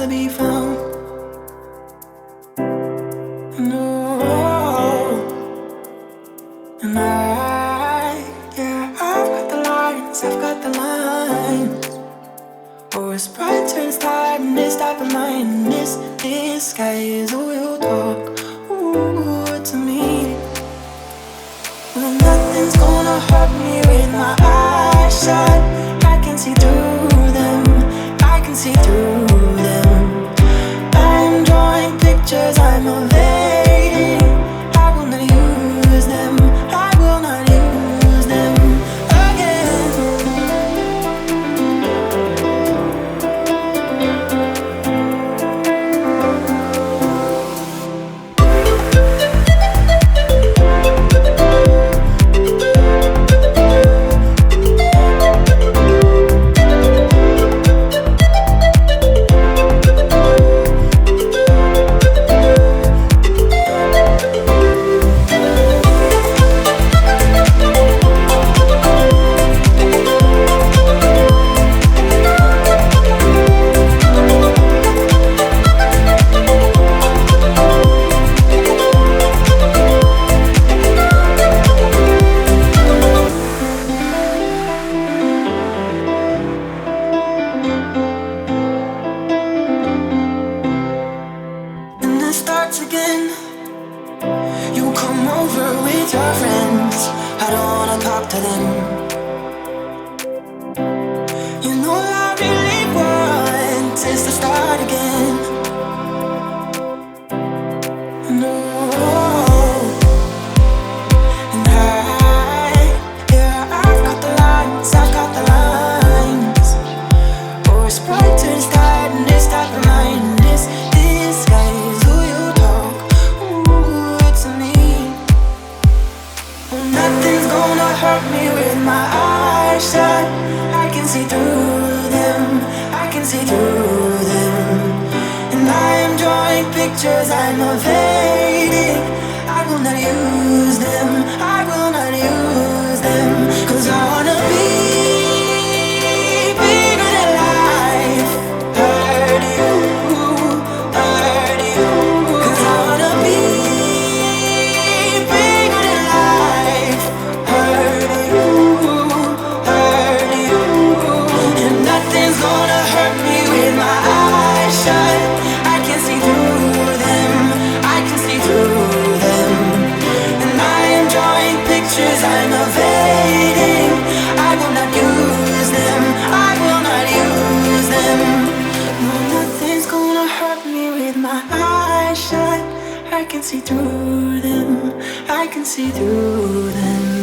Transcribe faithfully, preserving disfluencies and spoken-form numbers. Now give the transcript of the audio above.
to be found. No, and I, yeah, I've got the lines, I've got the lines. Oh, it's bright turns tide and this type of mind. This, this sky is who you talk, ooh, to me. Well, nothing's gonna hurt me with my eyes shut. I can see through them, I can see through them. I'm drawing pictures, I'm evading. I will not use them, I will not use them again. Again, you come over with your friends. I don't wanna talk to them. You know all I really want is to start again. No, and I, yeah, I've got the lines, I've got the lines. Oh, it's bright to the sky and this type of mind. This, this guy is who you. Nothing's gonna hurt me with my eyes shut. I can see through them, I can see through them. And I am drawing pictures, I'm evading. I will not use them, I will not use them. Cause I wanna be bigger than life. Hurt you, hurt you. Cause I wanna be bigger than life. Hurt you, hurt you. And nothing's gonna hurt me with my eyes shut. I can see through them, I can see through them. And I am drawing pictures, I'm evading. I will not use them, I will not use them. No, nothing's gonna hurt me with my eyes shut. I can see through them, I can see through them.